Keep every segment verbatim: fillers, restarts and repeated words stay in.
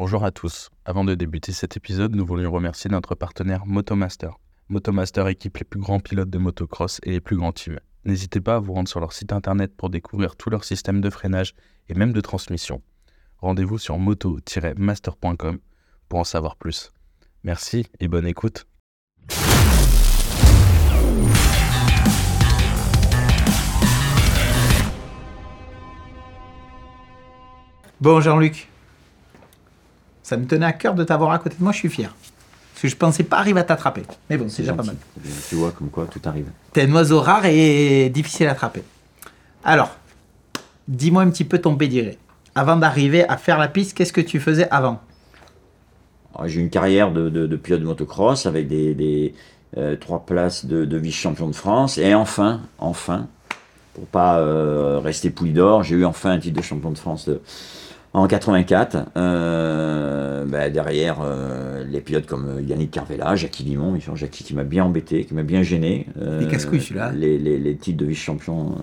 Bonjour à tous. Avant de débuter cet épisode, nous voulions remercier notre partenaire Motomaster. Motomaster équipe les plus grands pilotes de motocross et les plus grands teams. N'hésitez pas à vous rendre sur leur site internet pour découvrir tout leur système de freinage et même de transmission. Rendez-vous sur moto tiret master point com pour en savoir plus. Merci et bonne écoute. Bon Jean-Luc, ça me tenait à cœur de t'avoir à côté de moi, je suis fier. Parce que je pensais pas arriver à t'attraper. Mais bon, c'est, c'est déjà gentil. Pas mal. Tu vois, comme quoi, tout arrive. T'es un oiseau rare et difficile à attraper. Alors, dis-moi un petit peu ton pédigré. Avant d'arriver à faire la piste, qu'est-ce que tu faisais avant ? Alors, j'ai eu une carrière de, de, de pilote de motocross avec des, des euh, trois places de, de vice-champion de France. Et enfin, enfin, pour pas euh, rester pouille d'or, j'ai eu enfin un titre de champion de France de, en quatre-vingt-quatre. Euh, bah, derrière euh, les pilotes comme Yannick Carvela, Jackie Vimon, Jackie qui m'a bien embêté, qui m'a bien gêné. Euh, les casse-couilles celui-là. Les, les, les titres de vice-champion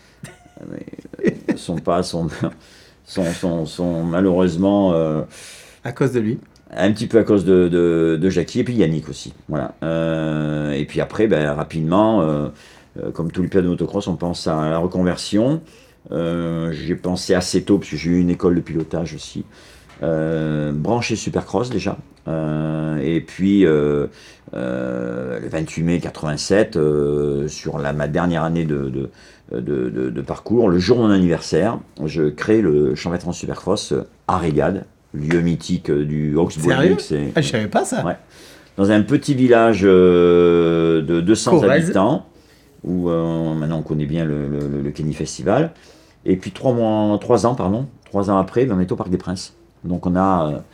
euh, euh, sont pas sont, sont, sont, sont malheureusement euh, à cause de lui. Un petit peu à cause de, de, de Jackie et puis Yannick aussi. Voilà. Euh, et puis après, ben, rapidement, euh, euh, comme tous les pilotes de motocross, on pense à la reconversion. Euh, j'ai pensé assez tôt, parce que j'ai eu une école de pilotage aussi, euh, branché Supercross déjà. Euh, et puis, euh, euh, le vingt-huit mai quatre-vingt-sept, euh, sur la, ma dernière année de, de, de, de, de parcours, le jour de mon anniversaire, je crée le championnat de France Supercross à Régade, lieu mythique du Hawksbury. Sérieux ? Ah, je savais pas ça. Ouais. Dans un petit village euh, de deux cents Corrèze. Habitants, où euh, maintenant on connaît bien le, le, le Kenny Festival. Et puis trois mois, trois ans, pardon, trois ans après, ben, on est au Parc des Princes. Donc on a, euh,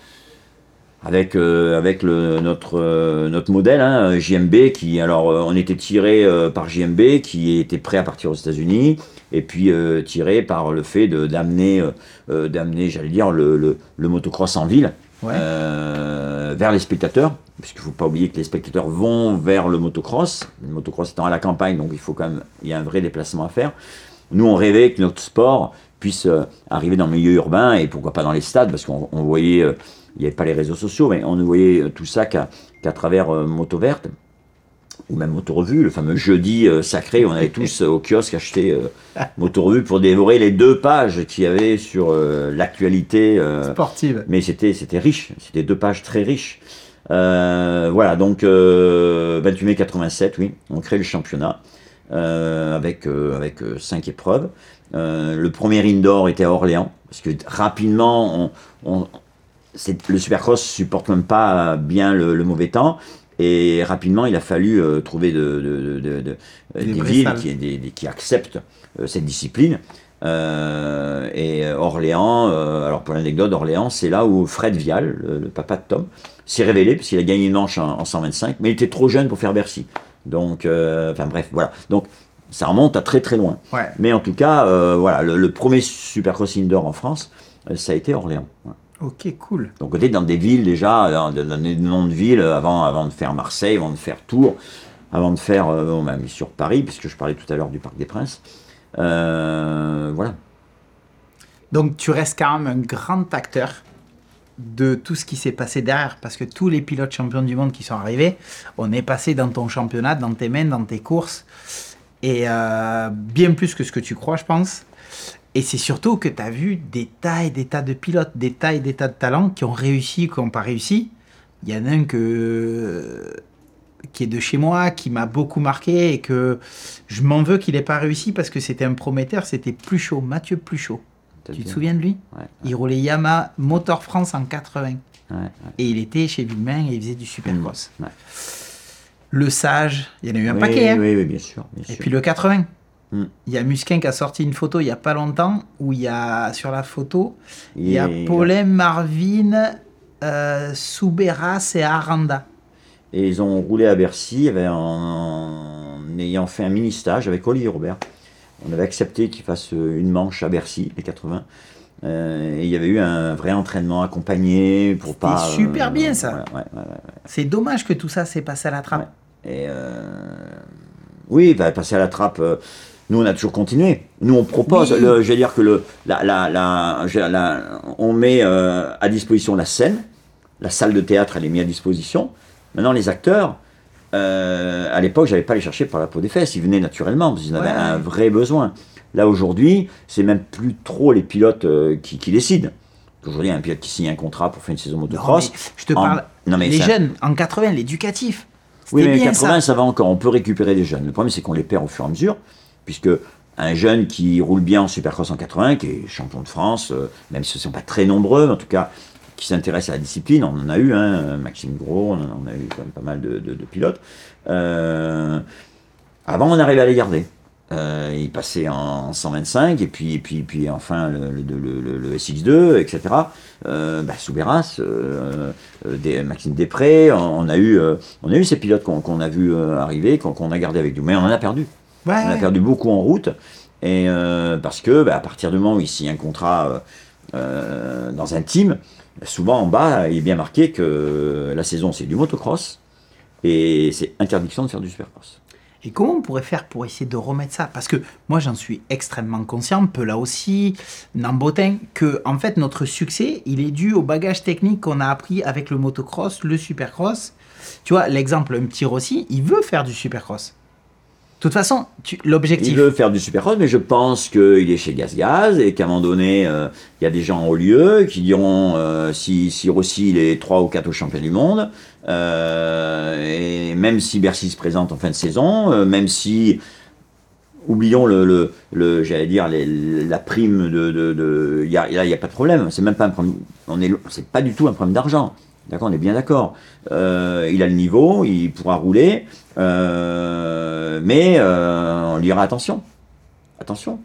avec, euh, avec le, notre, euh, notre modèle, hein, J M B, qui, alors euh, on était tiré euh, par J M B, qui était prêt à partir aux États-Unis, et puis euh, tiré par le fait de, d'amener, euh, d'amener, j'allais dire, le, le, le motocross en ville, ouais. euh, vers les spectateurs, puisqu'il ne faut pas oublier que les spectateurs vont vers le motocross, le motocross étant à la campagne, donc il faut quand même, il y a un vrai déplacement à faire. Nous, on rêvait que notre sport puisse euh, arriver dans le milieu urbain, et pourquoi pas dans les stades, parce qu'on on voyait, euh, il n'y avait pas les réseaux sociaux, mais on ne voyait euh, tout ça qu'à, qu'à travers euh, Moto Verte, ou même Moto Revue, le fameux jeudi euh, sacré, on allait tous euh, au kiosque acheter euh, Moto Revue pour dévorer les deux pages qu'il y avait sur euh, l'actualité euh, sportive. Mais c'était, c'était riche, c'était deux pages très riches. Euh, voilà, donc euh, vingt-huit mai quatre-vingt-sept, oui, on crée le championnat euh, avec, euh, avec euh, cinq épreuves. Euh, le premier indoor était à Orléans, parce que rapidement, on, on, c'est, le Supercross supporte même pas bien le, le mauvais temps. Et rapidement, il a fallu euh, trouver de, de, de, de, des, des villes qui, des, des, qui acceptent euh, cette discipline. Euh, et Orléans, euh, alors pour l'anecdote, Orléans, c'est là où Fred Vial, le, le papa de Tom, s'est révélé, parce qu'il a gagné une manche en, en cent vingt-cinq, mais il était trop jeune pour faire Bercy. Donc, euh, enfin bref, voilà. Donc, ça remonte à très très loin. Ouais. Mais en tout cas, euh, voilà, le, le premier Supercross Indoor en France, euh, ça a été Orléans. Ouais. Ok, cool. Donc, on était dans des villes déjà, dans des noms de villes, avant, avant de faire Marseille, avant de faire Tours, avant de faire, euh, on m'a mis sur Paris, puisque je parlais tout à l'heure du Parc des Princes. Euh, voilà. Donc, tu restes quand même un grand acteur de tout ce qui s'est passé derrière, parce que tous les pilotes champions du monde qui sont arrivés, on est passé dans ton championnat, dans tes mains, dans tes courses, et euh, bien plus que ce que tu crois, je pense. Et c'est surtout que tu as vu des tas et des tas de pilotes, des tas et des tas de talents qui ont réussi, qui n'ont pas réussi. Il y en a un que, qui est de chez moi, qui m'a beaucoup marqué et que je m'en veux qu'il n'ait pas réussi parce que c'était un prometteur, c'était Pluchot, Mathieu Pluchot. Tu bien. Te souviens de lui ? Ouais, ouais. Il roulait Yamaha Motor France en quatre-vingts. Ouais, ouais. Et il était chez Villemain et il faisait du Supercross. Ouais. Le Sage, il y en a eu un oui, paquet. Hein. Oui, oui, bien sûr. Bien et sûr. puis le quatre-vingts. Mm. Il y a Musquin qui a sorti une photo il n'y a pas longtemps où il y a, sur la photo, il y a Paulin, Marvin, euh, Souberas et Aranda. Et ils ont roulé à Bercy en, en ayant fait un mini-stage avec Olivier Robert. On avait accepté qu'il fasse une manche à Bercy, les quatre-vingts. Euh, et il y avait eu un vrai entraînement accompagné pour C'était pas... C'était super euh, bien ça. Ouais, ouais, ouais, ouais. C'est dommage que tout ça s'est passé à la trappe. Ouais. Et euh, oui, bah, passer à la trappe... Euh, Nous, on a toujours continué. Nous, on propose, Oui. le, je veux dire que le, la, la, la, je- la- on met euh, à disposition la scène, la salle de théâtre, elle est mise à disposition. Maintenant, les acteurs, euh, à l'époque, j'avais pas les chercher par la peau des fesses, ils venaient naturellement, parce qu'ils en avaient Ouais. un vrai besoin. Là, aujourd'hui, c'est même plus trop les pilotes euh, qui, qui décident. Aujourd'hui, il y a un pilote qui signe un contrat pour faire une saison Non, motocross. mais je te En- parle, non, mais les ça- jeunes, en quatre-vingts, l'éducatif. Oui, C'était mais bien quatre-vingts, ça. ça va encore. On peut récupérer des jeunes. Le problème, c'est qu'on les perd au fur et à mesure, puisque un jeune qui roule bien en Supercross en quatre-vingts, qui est champion de France, euh, même si ce ne sont pas très nombreux, mais en tout cas, qui s'intéressent à la discipline, on en a eu, hein, Maxime Gros, on en on a eu quand même pas mal de, de- de pilotes. Euh, avant, on arrivait à les garder. Euh, ils passaient en cent vingt-cinq, et puis, et puis, puis enfin le, le, le- le- le S X deux, et cetera. Euh, bah, Soubeyras, euh, euh, des, Maxime Després, on, on a eu, euh, on a eu ces pilotes qu'on qu'on a vu euh, arriver, qu'on qu'on a gardé avec nous, mais on en a perdu. Ouais, On a ouais. perdu beaucoup en route, et euh, parce que bah, à partir du moment où il signe un contrat euh, euh, dans un team, souvent en bas, il est bien marqué que la saison c'est du motocross, et c'est interdiction de faire du supercross. Et comment on pourrait faire pour essayer de remettre ça? Parce que moi, j'en suis extrêmement conscient, peu là aussi, Nambotin, que en fait, notre succès, il est dû au bagage technique qu'on a appris avec le motocross, le supercross. Tu vois, l'exemple, un petit Rossi, il veut faire du supercross. De toute façon, tu- l'objectif... Il veut faire du supercross, mais je pense qu'il est chez Gaz Gaz et qu'à un moment donné, euh, il y a des gens au lieu qui diront euh, si, si Rossi il est trois ou quatre au champion du monde, euh, et même si Bercy se présente en fin de saison, euh, même si, oublions le, le, le j'allais dire les- la prime de, de, de y a, là il n'y a pas de problème, c'est même pas un problème, on est, c'est pas du tout un problème d'argent. D'accord, on est bien d'accord. Euh, il a le niveau, il pourra rouler, euh, mais euh, on lui dira attention. Attention.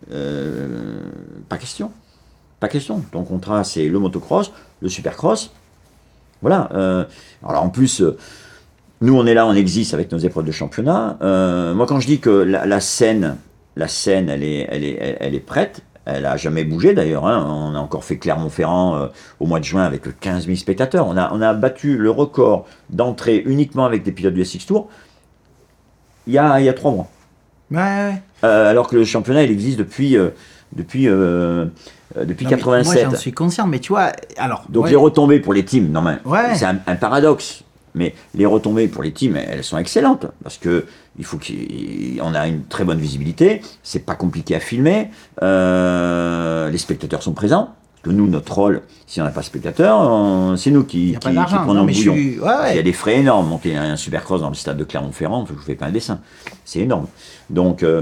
Euh, pas question. Pas question. Ton contrat, c'est le motocross, le supercross. Voilà. Euh, alors en plus, euh, nous, on est là, on existe avec nos épreuves de championnat. Euh, moi, quand je dis que la, la scène, la scène, elle est, elle est, elle, elle est prête. Elle a jamais bougé d'ailleurs. Hein. On a encore fait Clermont-Ferrand euh, au mois de juin avec quinze mille spectateurs. On a, on a battu le record d'entrée uniquement avec des pilotes du S X Tour il y a, il y a trois mois. Ouais, ouais. Euh, alors que le championnat, il existe depuis, euh, depuis, euh, euh, depuis Non, mais quatre-vingt-sept. moi, j'en suis conscient, mais tu vois, alors... Donc ouais. les retombées pour les teams, non mais Ouais. c'est un, un paradoxe. Mais les retombées pour les teams, elles sont excellentes parce que il faut qu'on a une très bonne visibilité. C'est pas compliqué à filmer. Euh, les spectateurs sont présents. Parce que nous, notre rôle, si on n'a pas de spectateurs, on- c'est nous Il qui, n'y a qui, pas qui d'argent. prenons Non, le mais je bouillon. suis... Ouais, Il y a ouais. des frais énormes. Monter un supercross dans le stade de Clermont-Ferrand, je ne vous fais pas un dessin. C'est énorme. Donc, euh,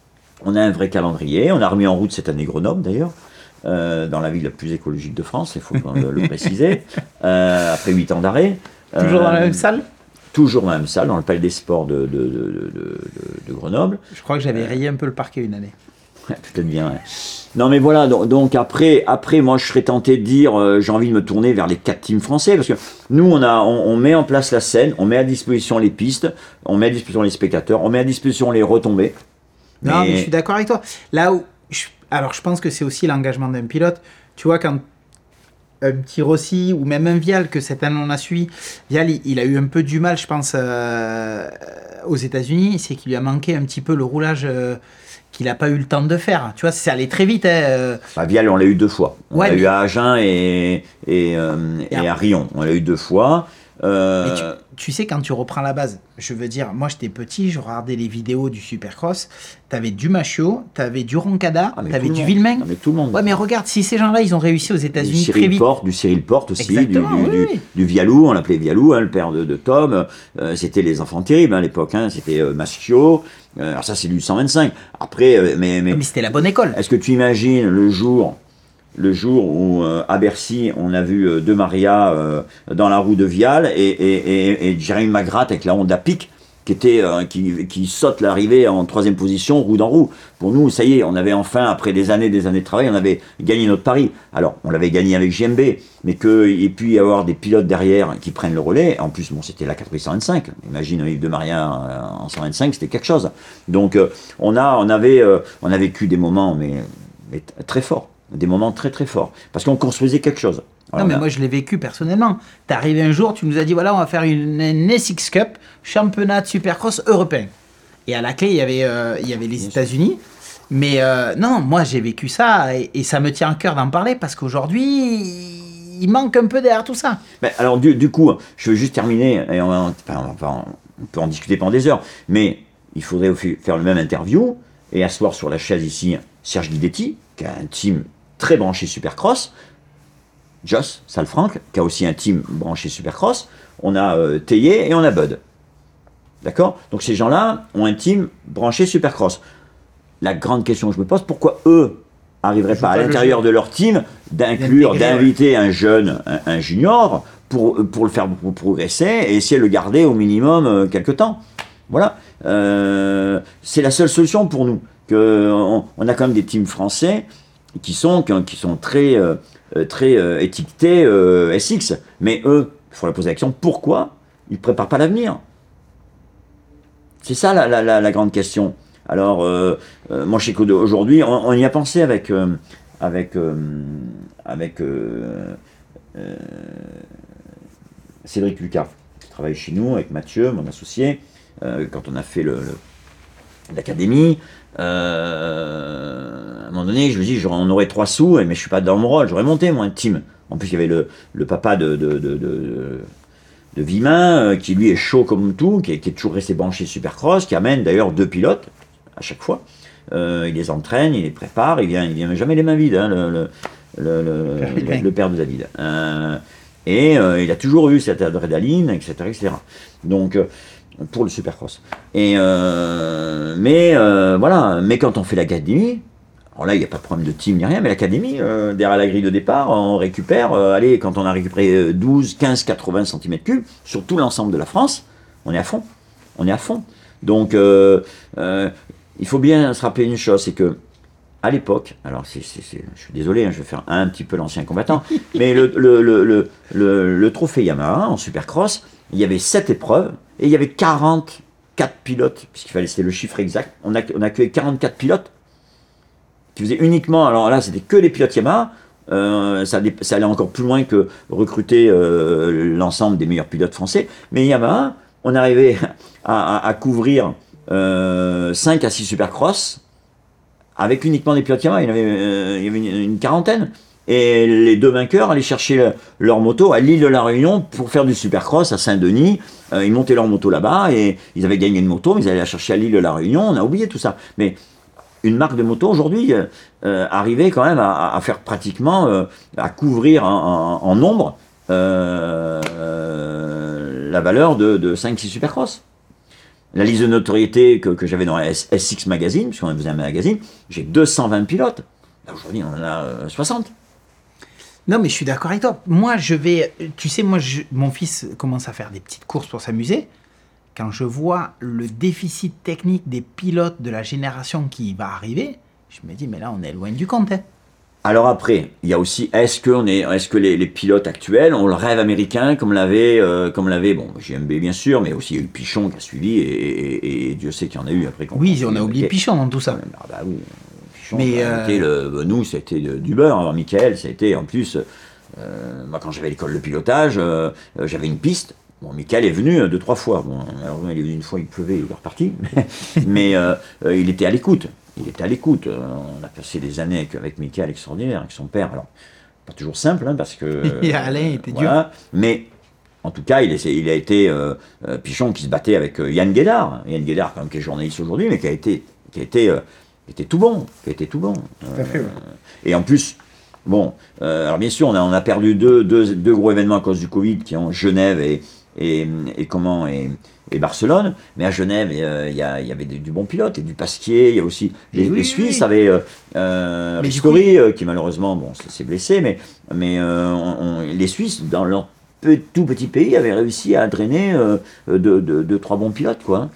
on a un vrai calendrier. On a remis en route cette année Grenoble, d'ailleurs, euh, dans la ville la plus écologique de France, il faut le, le préciser, euh, après huit ans d'arrêt. Toujours dans la Euh, même salle? Toujours dans la même salle, dans le Palais des Sports de, de, de, de, de- de Grenoble. Je crois que j'avais rayé un peu le parquet une année. Ouais, peut-être bien. Ouais. Non mais voilà, donc, donc après, après, moi je serais tenté de dire, euh, j'ai envie de me tourner vers les quatre teams français, parce que nous on, a, on, on met en place la scène, on met à disposition les pistes, on met à disposition les spectateurs, on met à disposition les retombées. Non, mais Mais- je suis d'accord avec toi. Là où... je- Alors, je pense que c'est aussi l'engagement d'un pilote. Tu vois, quand un petit Rossi ou même un Vial, que cette année on a suivi, Vial, il, il a eu un peu du mal, je pense, euh, aux États-Unis. C'est qu'il lui a manqué un petit peu le roulage euh, qu'il n'a pas eu le temps de faire. Tu vois, c'est allé très vite. Hein, euh. Bah, Vial, on l'a eu deux fois. On Ouais, l'a mais- eu à Agen et, et, euh, Et et à- à Rion. On l'a eu deux fois. Euh, Mais tu, tu sais, quand tu reprends la base, je veux dire, moi j'étais petit, je regardais les vidéos du Supercross, t'avais du Machio, t'avais du Roncada, ah, mais t'avais tout le du monde. Villemain. Ah, mais tout le monde. Ouais, mais regarde, si ces gens-là, ils ont réussi aux Du États-Unis très Cyril vite. Porte, du Cyril Porte aussi, du, Exactement, du, oui, du, oui. du Vialou, on l'appelait Vialou, hein, le père de, de Tom. Euh, c'était les enfants terribles hein, à l'époque. Hein, c'était euh, Maschio. Euh, alors ça, c'est du cent vingt-cinq. Après, euh, mais, mais Mais c'était la bonne école. est-ce que tu imagines le jour, le jour où euh, à Bercy, on a vu euh, deux Maria euh, dans la roue de Vial et, et, et, et Jérémy Magrath avec la Honda Pic qui était euh, qui, qui saute l'arrivée en troisième position, roue dans roue. Pour nous, ça y est, on avait enfin, après des années, des années de travail, on avait gagné notre pari. Alors, on l'avait gagné avec J M B, mais qu'il puisse y avoir des pilotes derrière qui prennent le relais. En plus, bon, c'était la quatre cent vingt-cinq. Imagine Yves de Maria euh, en cent vingt-cinq, c'était quelque chose. Donc, euh, on a, on avait, euh, on a vécu des moments, mais, mais t- très forts. Des moments très très forts. Parce qu'on construisait quelque chose. Alors, Non, mais on a- moi je l'ai vécu personnellement. T'es arrivé un jour, tu nous as dit voilà, on va faire une, une S X Cup, championnat de Supercross européen. Et à la clé, il y avait, euh, il y avait les États-Unis. Mais euh, non, moi j'ai vécu ça et, et ça me tient à cœur d'en parler parce qu'aujourd'hui, il manque un peu derrière tout ça. Ben, alors du, du coup, je veux juste terminer, et on, enfin, enfin, on peut en discuter pendant des heures, mais il faudrait faire le même interview et asseoir sur la chaise ici Serge Guidetti, qui a un team très branché Supercross, Joss Salfranck, qui a aussi un team branché Supercross, on a euh, Théier et on a Bud. D'accord? Donc ces gens-là ont un team branché Supercross. La grande question que je me pose, pourquoi eux n'arriveraient pas, pas à l'intérieur de leur team d'inclure, d'inviter ouais. un jeune, un, un junior, pour, pour le faire pour progresser et essayer de le garder au minimum euh, quelque temps. Voilà. Euh, c'est la seule solution pour nous. Que on, on a quand même des teams français qui sont, qui sont très, euh, très euh, étiquetés euh, S X. Mais eux, il faut leur poser la question, pourquoi ils ne préparent pas l'avenir? C'est ça la, la, la, la grande question. Alors, euh, euh, moi, je sais qu'aujourd'hui, on, on y a pensé avec, euh, avec, euh, avec euh, euh, Cédric Lucas, qui travaille chez nous, avec Mathieu, mon associé, euh, quand on a fait le, le, l'académie. Euh, à un moment donné, je me dis, on aurait trois sous, mais je ne suis pas dans mon rôle, j'aurais monté, moi, un team. En plus, il y avait le, le papa de... de, de, de de Vimin, euh, qui lui est chaud comme tout, qui est, qui est toujours resté branché Supercross, qui amène d'ailleurs deux pilotes à chaque fois. Euh, il les entraîne, il les prépare, il vient, il vient jamais les mains vides, hein, le, le, le, le, le, le père de David. Euh, et euh, il a toujours eu cette adrénaline, et cetera, et cetera. Donc euh, pour le Supercross. Et euh, mais euh, voilà, mais quand on fait l'académie. Alors là, il n'y a pas de problème de team ni rien, mais l'académie, euh, derrière la grille de départ, on récupère, euh, allez, quand on a récupéré douze, quinze, quatre-vingts centimètres cubes, sur tout l'ensemble de la France, on est à fond. On est à fond. Donc, euh, euh, il faut bien se rappeler une chose, c'est que, à l'époque, alors c'est, c'est, c'est, je suis désolé, hein, je vais faire un petit peu l'ancien combattant, mais le, le, le, le, le, le trophée Yamaha en Supercross, il y avait sept épreuves, et il y avait quarante-quatre pilotes, puisqu'il fallait, c'était le chiffre exact, on a, on a accueilli quarante-quatre pilotes, qui faisait uniquement, alors là c'était que les pilotes Yamaha, euh, ça, ça allait encore plus loin que recruter euh, l'ensemble des meilleurs pilotes français, mais Yamaha, on arrivait à, à, à couvrir euh, cinq à six Supercross avec uniquement des pilotes Yamaha, il y, avait, euh, il y avait une, une quarantaine, et les deux vainqueurs allaient chercher le, leur moto à l'île de la Réunion pour faire du Supercross à Saint-Denis, euh, ils montaient leur moto là-bas, et ils avaient gagné une moto, mais ils allaient la chercher à l'île de la Réunion, on a oublié tout ça, mais une marque de moto aujourd'hui euh, euh, arrivait quand même à, à faire pratiquement, euh, à couvrir en, en, en nombre euh, euh, la valeur de, de cinq six Supercross. La liste de notoriété que, que j'avais dans S X Magazine, puisqu'on faisait un magazine, j'ai deux cent vingt pilotes. Là, aujourd'hui, on en a euh, soixante. Non, mais je suis d'accord avec toi. Moi, je vais... Tu sais, moi, je, mon fils commence à faire des petites courses pour s'amuser. Quand je vois le déficit technique des pilotes de la génération qui va arriver, je me dis, mais là, on est loin du compte. Hein. Alors après, il y a aussi, est-ce que, on est, est-ce que les, les pilotes actuels ont le rêve américain comme l'avait, euh, comme l'avait bon, G M B bien sûr, mais aussi il y a eu Pichon qui a suivi, et, et, et Dieu sait qu'il y en a eu après. Oui, on a oublié okay. Pichon dans tout ça. Ah bah oui, Pichon, mais bah, euh... le, nous, c'était du beurre. Alors Michael, c'était en plus, euh, moi quand j'avais l'école de pilotage, euh, j'avais une piste. Bon, Michael est venu deux, trois fois. Bon, alors, il est venu une fois, il pleuvait, il est reparti. Mais euh, euh, il était à l'écoute. Il était à l'écoute. Euh, on a passé des années avec, avec Michael extraordinaire, avec son père. Alors, pas toujours simple, hein, parce que... Et Alain était voilà. dur. Mais, en tout cas, il, est, il a été euh, euh, Pichon qui se battait avec euh, Yann Guédard. Yann Guédard, quand même, qui est journaliste aujourd'hui, mais qui a été, qui a été, euh, qui était tout bon. Qui a été tout bon. Tout à fait, ouais. Et en plus... Bon, euh, alors bien sûr, on a, on a perdu deux, deux, deux gros événements à cause du Covid, qui ont Genève et... Et, et comment et, et Barcelone, mais à Genève il euh, y, y avait du, du bon pilote et du Pasquier, il y a aussi les, oui, les Suisses oui. avaient euh, euh, Ristori euh, qui malheureusement bon s'est blessé, mais mais euh, on, on, les Suisses dans leur peu, tout petit pays avaient réussi à drainer euh, de, de, de, de trois bons pilotes quoi,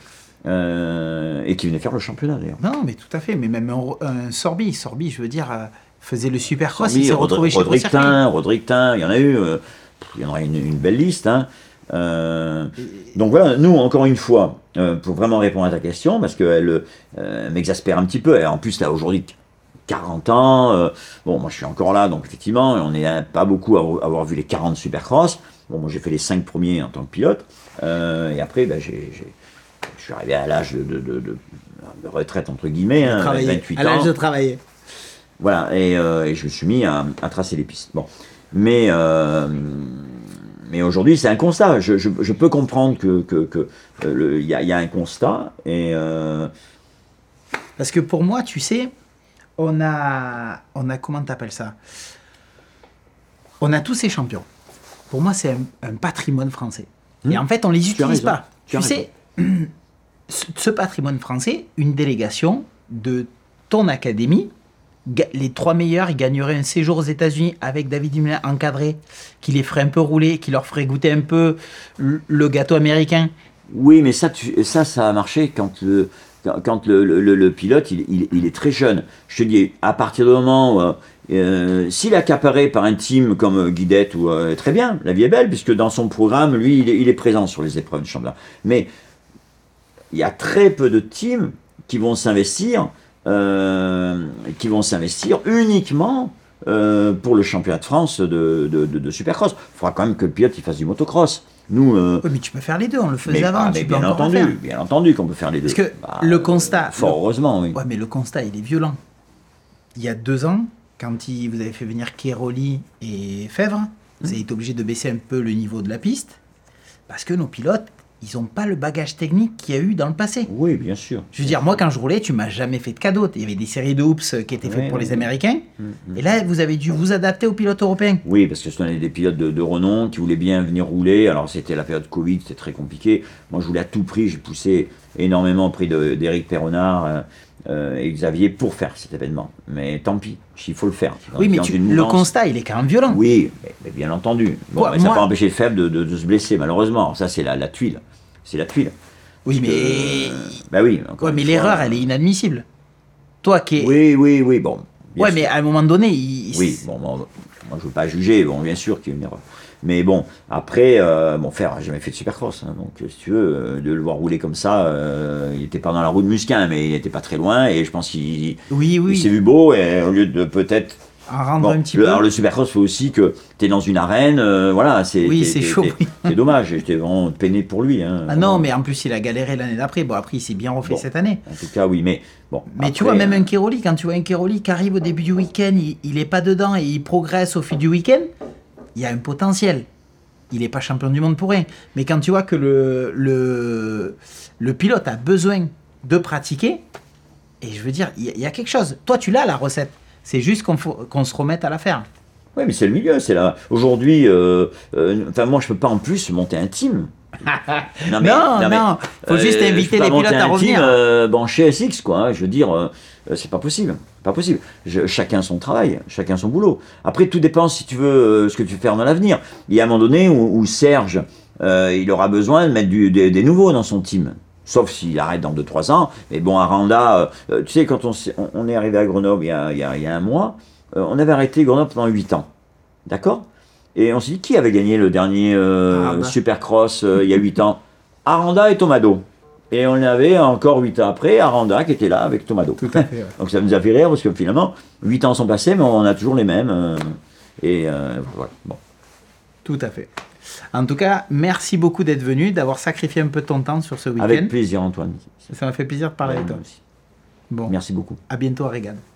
euh, et qui venaient faire le championnat d'ailleurs. Non mais tout à fait, mais même un, un Sorby, Sorby je veux dire euh, faisait le Supercross, il s'est retrouvé chez Rodrictin, Rodrictin, il y en a eu, euh, il y en a une, une belle liste hein. Euh, donc voilà, nous encore une fois, euh, pour vraiment répondre à ta question, parce qu'elle euh, m'exaspère un petit peu, et en plus là aujourd'hui quarante ans, euh, bon moi je suis encore là, donc effectivement on n'est pas beaucoup à avoir vu les quarante Supercross, bon moi j'ai fait les cinq premiers en tant que pilote, euh, et après ben, j'ai, j'ai, je suis arrivé à l'âge de, de, de, de, de retraite, entre guillemets, hein, vingt-huit ans. À l'âge de travailler. Voilà, et, euh, et je me suis mis à, à tracer les pistes. Bon. Mais, euh, mais aujourd'hui, c'est un constat. Je, je, je peux comprendre que, que, que euh, le, y, a, y a un constat. Et, euh... Parce que pour moi, tu sais, on a, on a comment t'appelles ça? On a tous ces champions. Pour moi, c'est un, un patrimoine français. Mmh. Et en fait, on les utilise pas. Tu, tu sais, ce, ce patrimoine français, une délégation de ton académie, les trois meilleurs, ils gagneraient un séjour aux États-Unis avec David Dumoulin encadré, qui les ferait un peu rouler, qui leur ferait goûter un peu le gâteau américain. Oui, mais ça, tu, ça, ça a marché quand le, quand, quand le, le, le pilote, il, il, il est très jeune. Je te dis, à partir du moment où euh, s'il est accaparé par un team comme Guidette, ou euh, très bien, la vie est belle, puisque dans son programme, lui, il est, il est présent sur les épreuves de championnat. Mais il y a très peu de teams qui vont s'investir. Euh, qui vont s'investir uniquement euh, pour le championnat de France de, de, de, de Supercross. Il faudra quand même que le pilote il fasse du motocross. Nous, euh, oui, mais tu peux faire les deux, on le faisait mais, avant. Ah, tu mais peux bien entendu, faire. bien entendu qu'on peut faire les deux. Parce que bah, le constat. Fort le, heureusement, oui. Ouais, mais le constat, il est violent. Il y a deux ans, quand il, vous avez fait venir Keroli et Fèvre, mmh. vous avez été obligé de baisser un peu le niveau de la piste parce que nos pilotes, ils n'ont pas le bagage technique qu'il y a eu dans le passé. Oui, bien sûr. Je veux dire, moi, quand je roulais, tu m'as jamais fait de cadeau. Il y avait des séries de hoops qui étaient faites oui, pour oui, les Américains. Oui. Et là, vous avez dû vous adapter aux pilotes européens. Oui, parce que ce sont des pilotes de, de renom qui voulaient bien venir rouler. Alors, c'était la période Covid, c'était très compliqué. Moi, je voulais à tout prix. J'ai poussé énormément auprès d'Éric Perronard euh, euh, et Xavier pour faire cet événement. Mais tant pis, il faut le faire. Dans, oui, mais tu, le constat, il est quand même violent. Oui, mais, mais bien entendu. Bon, Quoi, mais ça n'a pas empêché Fèvre de, de, de se blesser, malheureusement. Alors, ça, c'est la, la tuile. C'est la tuile. Oui, mais. Que... Bah oui. Ouais, mais l'erreur, elle est inadmissible. Toi qui es. Oui, oui, oui, bon. Ouais, sûr. Mais à un moment donné, il. Oui, bon, bon moi je ne veux pas juger, bon, bien sûr qu'il y a une erreur. Mais bon, après, euh, bon, Fer n'a jamais fait de supercross, hein, donc si tu veux, euh, de le voir rouler comme ça, euh, il n'était pas dans la roue de Musquin, mais il n'était pas très loin, et je pense qu'il oui, oui. s'est vu beau, et au lieu de peut-être. En rendre bon, un petit le, peu. Alors le supercross fait aussi que tu es dans une arène, euh, voilà, c'est oui, c'est chaud. C'est dommage, j'étais vraiment peiné pour lui. Hein, ah non, mais en plus il a galéré l'année d'après. Bon, après il s'est bien refait bon, cette année. En tout cas, oui, mais bon. Mais après, tu vois, même un Keroli, quand tu vois un Keroli qui arrive au début du week-end, il, il est pas dedans et il progresse au fil du week-end, il y a un potentiel. Il n'est pas champion du monde pour rien. Mais quand tu vois que le, le, le pilote a besoin de pratiquer, et je veux dire, il y, y a quelque chose. Toi, tu l'as la recette. C'est juste qu'on qu'on se remette à la faire. Oui, mais c'est le milieu, c'est là. Aujourd'hui, euh, euh, enfin moi, je peux pas en plus monter un team. non, mais, non, non, mais, non. Faut euh, juste inviter les pilotes à revenir. Team, euh, bon, chez S X, quoi. Hein, je veux dire, euh, c'est pas possible, pas possible. Je, chacun son travail, chacun son boulot. Après, tout dépend si tu veux euh, ce que tu veux faire dans l'avenir. Il y a un moment donné où, où Serge, euh, il aura besoin de mettre du, des, des nouveaux dans son team. Sauf s'il arrête dans deux trois ans. Mais bon, Aranda, euh, tu sais, quand on, on, on est arrivé à Grenoble il y a, il y a, il y a un mois, euh, on avait arrêté Grenoble pendant huit ans. D'accord ? Et on s'est dit, qui avait gagné le dernier euh, Supercross euh, il y a huit ans ? Aranda et Tomado. Et on avait encore huit ans après, Aranda qui était là avec Tomado. Tout à fait, ouais. Donc ça nous a fait rire parce que finalement, huit ans sont passés, mais on a toujours les mêmes. Euh, et euh, voilà. Bon. Tout à fait. En tout cas, merci beaucoup d'être venu, d'avoir sacrifié un peu ton temps sur ce week-end. Avec plaisir, Antoine. Ça m'a fait plaisir de parler ouais, avec toi. Aussi. Bon. Merci beaucoup. À bientôt à Régade.